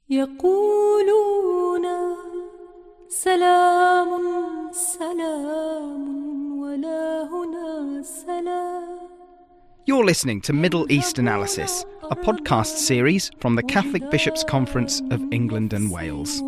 يقولون سلام سلام ولا هنا سلام. You're listening to Middle East Analysis, a podcast series from the Catholic Bishops' Conference of England and Wales.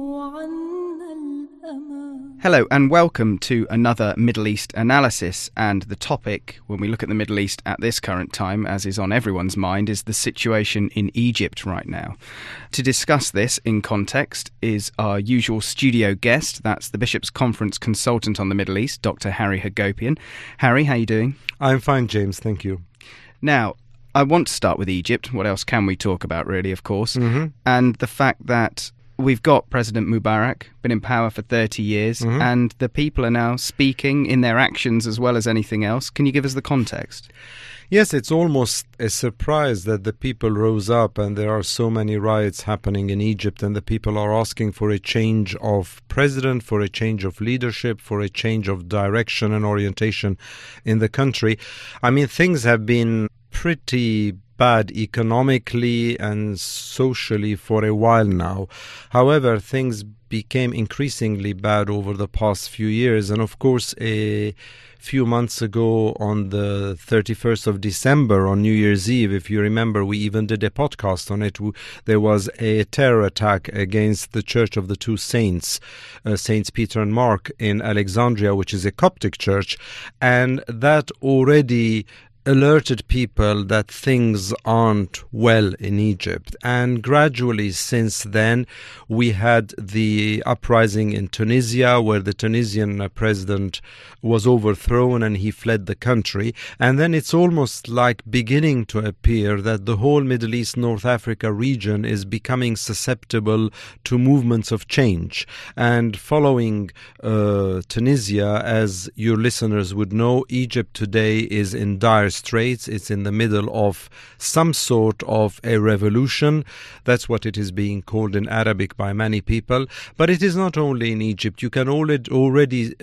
Hello and welcome to another Middle East Analysis, and the topic, when we look at the Middle East at this current time, as is on everyone's mind, is the situation in Egypt right now. To discuss this in context is our usual studio guest, that's the Bishops' Conference consultant on the Middle East, Dr. Harry Hagopian. Harry, how are you doing? I'm fine, James, thank you. Now, I want to start with Egypt. What else can we talk about, really, of course? And the fact that we've got President Mubarak, been in power for 30 years, and the people are now speaking in their actions as well as anything else. Can you give us the context? Yes, it's almost a surprise that the people rose up and there are so many riots happening in Egypt, and the people are asking for a change of president, for a change of leadership, for a change of direction and orientation in the country. I mean, things have been pretty bad economically and socially for a while now. However, things became increasingly bad over the past few years, and of course a few months ago on the 31st of December, on New Year's Eve, if you remember, we even did a podcast on it. There was a terror attack against the Church of the Two Saints, Saints Peter and Mark in Alexandria, which is a Coptic church, and that already alerted people that things aren't well in Egypt. And gradually since then we had the uprising in Tunisia, where the Tunisian president was overthrown and he fled the country. And then it's almost like beginning to appear that the whole Middle East, North Africa region is becoming susceptible to movements of change. And following Tunisia, as your listeners would know, Egypt today is in dire straits. It's in the middle of some sort of a revolution. That's what it is being called in Arabic by many people. But it is not only in Egypt. You can already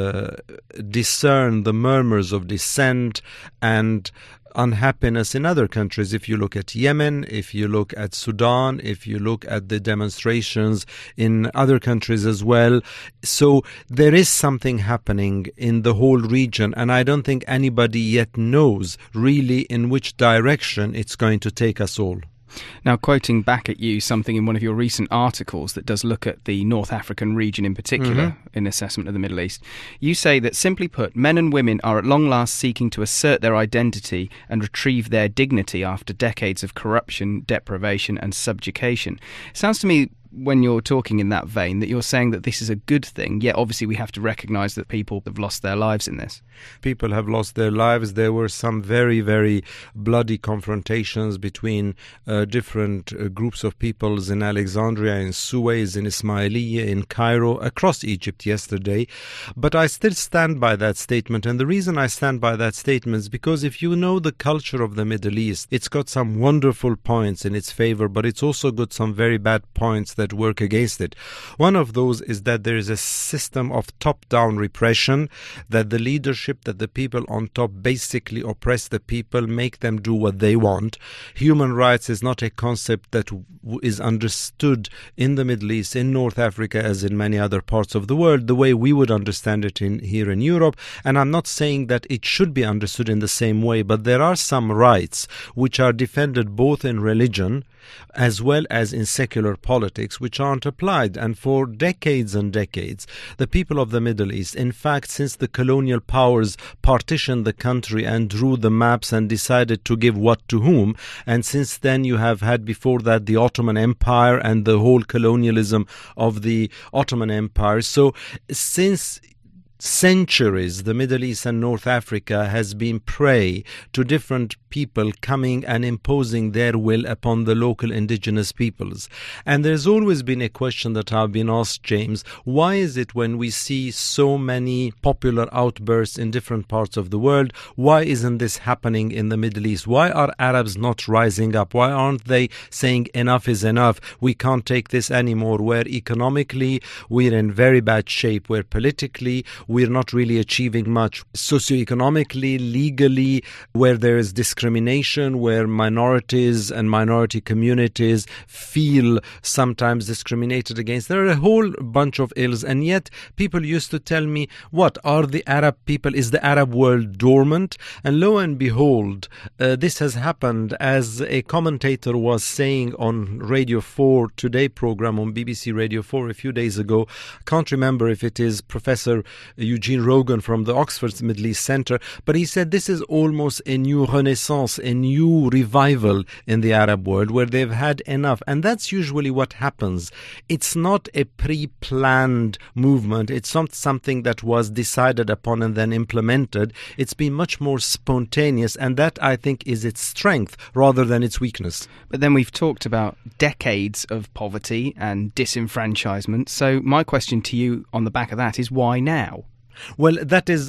discern the murmurs of dissent and unhappiness in other countries. If you look at Yemen, if you look at Sudan, if you look at the demonstrations in other countries as well. So there is something happening in the whole region, and I don't think anybody yet knows really in which direction it's going to take us all. Now, quoting back at you something in one of your recent articles that does look at the North African region in particular in assessment of the Middle East, you say that, simply put, men and women are at long last seeking to assert their identity and retrieve their dignity after decades of corruption, deprivation and subjugation. It sounds to me, when you're talking in that vein, that you're saying that this is a good thing, yet obviously we have to recognise that people have lost their lives in this. People have lost their lives. There were some very, very bloody confrontations between different groups of peoples in Alexandria, in Suez, in Ismailia, in Cairo, across Egypt yesterday. But I still stand by that statement, and the reason I stand by that statement is because if you know the culture of the Middle East, it's got some wonderful points in its favor, but it's also got some very bad points that work against it. One of those is that there is a system of top-down repression, that the leadership, that the people on top basically oppress the people, make them do what they want. Human rights is not a concept that is understood in the Middle East, in North Africa, as in many other parts of the world, the way we would understand it here in Europe. And I'm not saying that it should be understood in the same way, but there are some rights which are defended both in religion as well as in secular politics, which aren't applied. And for decades and decades, the people of the Middle East, in fact, since the colonial powers partitioned the country and drew the maps and decided to give what to whom, and since then you have had before that the Ottoman Empire and the whole colonialism of the Ottoman Empire. So since centuries, the Middle East and North Africa has been prey to different people coming and imposing their will upon the local indigenous peoples. And there's always been a question that I've been asked, James, why is it when we see so many popular outbursts in different parts of the world, why isn't this happening in the Middle East? Why are Arabs not rising up? Why aren't they saying enough is enough? We can't take this anymore, where economically we're in very bad shape, where politically we're not really achieving much socioeconomically, legally, where there is discrimination, where minorities and minority communities feel sometimes discriminated against. There are a whole bunch of ills, and yet people used to tell me, what are the Arab people, is the Arab world dormant? And lo and behold, this has happened, as a commentator was saying on Radio 4 Today program on BBC Radio 4 a few days ago. I can't remember if it is Professor Eugene Rogan from the Oxford Middle East Centre, but he said this is almost a new renaissance, a new revival in the Arab world where they've had enough. And that's usually what happens. It's not a pre-planned movement. It's not something that was decided upon and then implemented. It's been much more spontaneous, and that, I think, is its strength rather than its weakness. But then we've talked about decades of poverty and disenfranchisement. So my question to you on the back of that is, why now? Well, that is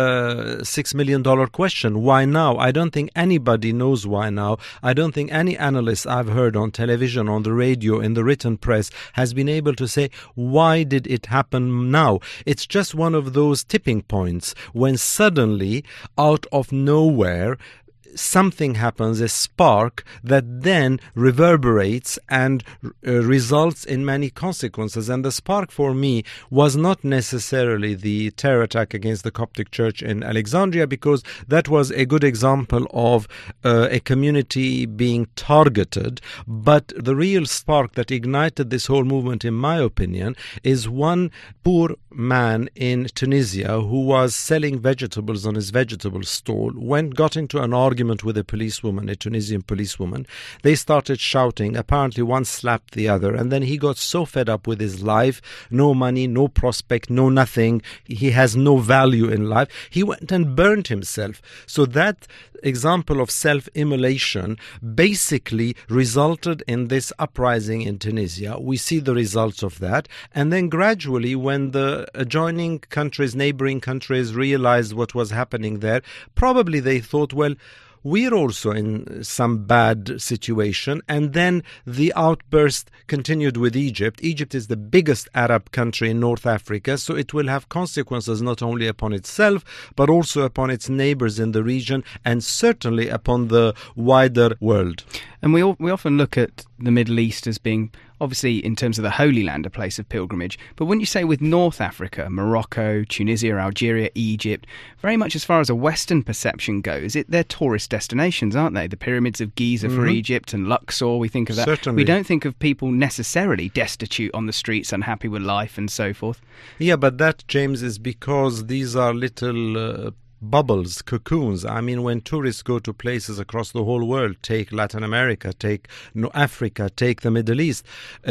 the $6 million question. Why now? I don't think anybody knows why now. I don't think any analyst I've heard on television, on the radio, in the written press has been able to say, why did it happen now? It's just one of those tipping points when suddenly, out of nowhere, something happens, a spark that then reverberates and results in many consequences. And the spark for me was not necessarily the terror attack against the Coptic Church in Alexandria, because that was a good example of a community being targeted. But the real spark that ignited this whole movement, in my opinion, is one poor man in Tunisia who was selling vegetables on his vegetable stall, got into an argument with a policewoman, a Tunisian policewoman. They started shouting. Apparently one slapped the other, and then he got so fed up with his life, no money, no prospect, no nothing, he has no value in life, he went and burned himself. So that example of self-immolation basically resulted in this uprising in Tunisia. We see the results of that, and then gradually, when the adjoining countries, neighboring countries, realized what was happening there, probably they thought, well, we're also in some bad situation. And then the outburst continued with Egypt. Egypt is the biggest Arab country in North Africa, so it will have consequences not only upon itself, but also upon its neighbors in the region, and certainly upon the wider world. And we often look at the Middle East as being, obviously, in terms of the Holy Land, a place of pilgrimage. But wouldn't you say with North Africa, Morocco, Tunisia, Algeria, Egypt, very much as far as a Western perception goes, they're tourist destinations, aren't they? The pyramids of Giza for Egypt and Luxor, we think of that. Certainly. We don't think of people necessarily destitute on the streets, unhappy with life and so forth. Yeah, but that, James, is because these are little bubbles, cocoons. I mean, when tourists go to places across the whole world, take Latin America, take Africa, take the Middle East,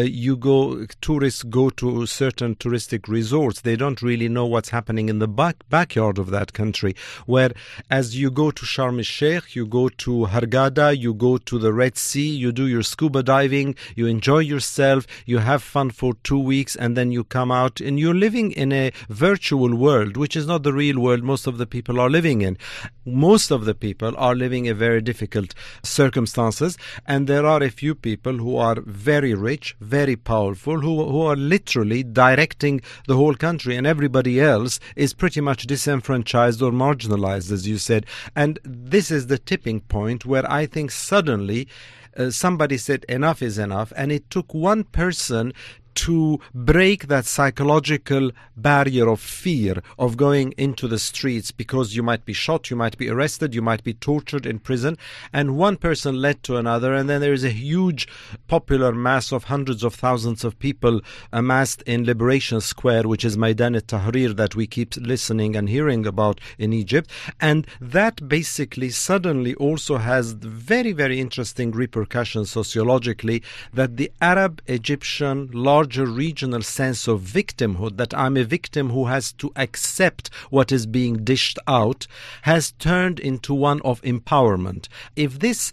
tourists go to certain touristic resorts. They don't really know what's happening in the backyard of that country. Where as you go to Sharm el-Sheikh, you go to Hurghada, you go to the Red Sea, you do your scuba diving, you enjoy yourself, you have fun for 2 weeks, and then you come out and you're living in a virtual world, which is not the real world most of the people are living in. Most of the people are living in very difficult circumstances, and there are a few people who are very rich, very powerful, who are literally directing the whole country, and everybody else is pretty much disenfranchised or marginalized, as you said. And this is the tipping point where I think suddenly somebody said enough is enough, and it took one person to break that psychological barrier of fear of going into the streets, because you might be shot, you might be arrested, you might be tortured in prison, and one person led to another, and then there is a huge popular mass of hundreds of thousands of people amassed in Liberation Square, which is Maidan al-Tahrir, that we keep listening and hearing about in Egypt. And that basically suddenly also has very, very interesting repercussions sociologically, that the Arab-Egyptian larger regional sense of victimhood, that I'm a victim who has to accept what is being dished out, has turned into one of empowerment. If this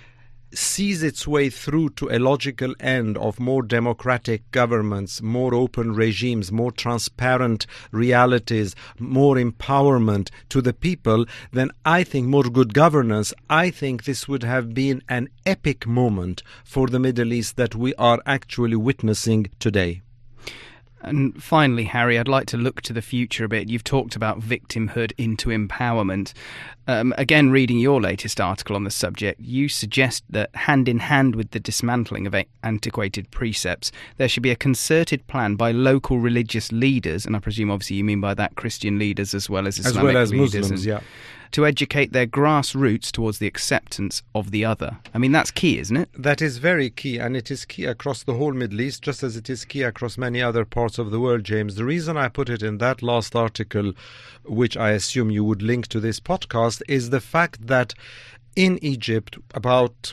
sees its way through to a logical end of more democratic governments, more open regimes, more transparent realities, more empowerment to the people, then I think more good governance, I think this would have been an epic moment for the Middle East that we are actually witnessing today. And finally, Harry, I'd like to look to the future a bit. You've talked about victimhood into empowerment. Again, reading your latest article on the subject, you suggest that hand in hand with the dismantling of antiquated precepts, there should be a concerted plan by local religious leaders, and I presume obviously you mean by that Christian leaders as well as Islamic leaders, Muslims, yeah, to educate their grassroots towards the acceptance of the other. I mean, that's key, isn't it? That is very key, and it is key across the whole Middle East, just as it is key across many other parts of the world, James. The reason I put it in that last article, which I assume you would link to this podcast, is the fact that in Egypt, about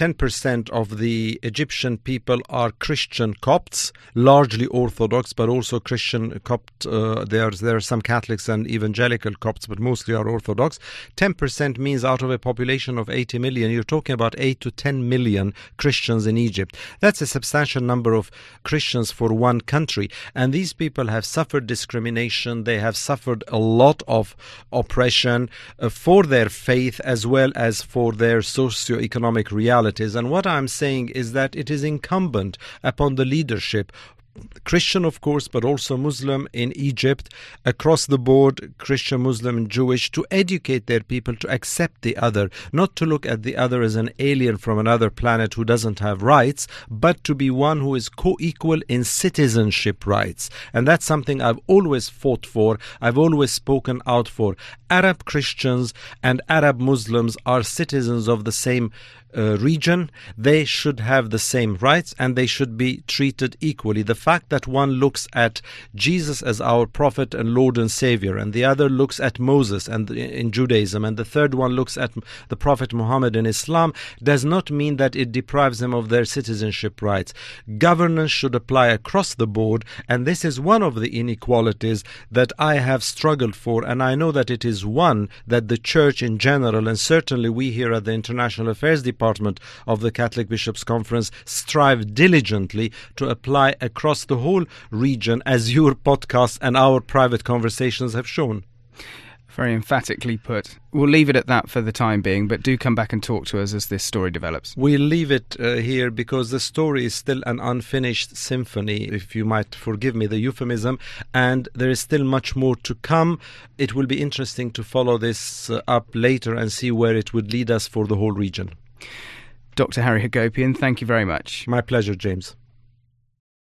10% of the Egyptian people are Christian Copts, largely Orthodox, but also Christian Copt. There are some Catholics and evangelical Copts, but mostly are Orthodox. 10% means out of a population of 80 million, you're talking about 8 to 10 million Christians in Egypt. That's a substantial number of Christians for one country. And these people have suffered discrimination. They have suffered a lot of oppression for their faith as well as for their socio-economic reality. And what I'm saying is that it is incumbent upon the leadership, Christian of course, but also Muslim in Egypt, across the board, Christian, Muslim and Jewish, to educate their people to accept the other, not to look at the other as an alien from another planet who doesn't have rights, but to be one who is co-equal in citizenship rights. And that's something I've always fought for, I've always spoken out for. Arab Christians and Arab Muslims are citizens of the same region. They should have the same rights and they should be treated equally. The fact that one looks at Jesus as our prophet and Lord and Savior, and the other looks at Moses and in Judaism, and the third one looks at the Prophet Muhammad in Islam, does not mean that it deprives them of their citizenship rights. Governance should apply across the board, and this is one of the inequalities that I have struggled for, and I know that it is one that the Church in general, and certainly we here at the International Affairs Department of the Catholic Bishops' Conference, strive diligently to apply across the whole region, as your podcast and our private conversations have shown. Very emphatically put. We'll leave it at that for the time being, but do come back and talk to us as this story develops. We'll leave it here because the story is still an unfinished symphony, if you might forgive me the euphemism, and there is still much more to come. It will be interesting to follow this up later and see where it would lead us for the whole region. Dr. Harry Hagopian, thank you very much. My pleasure, James.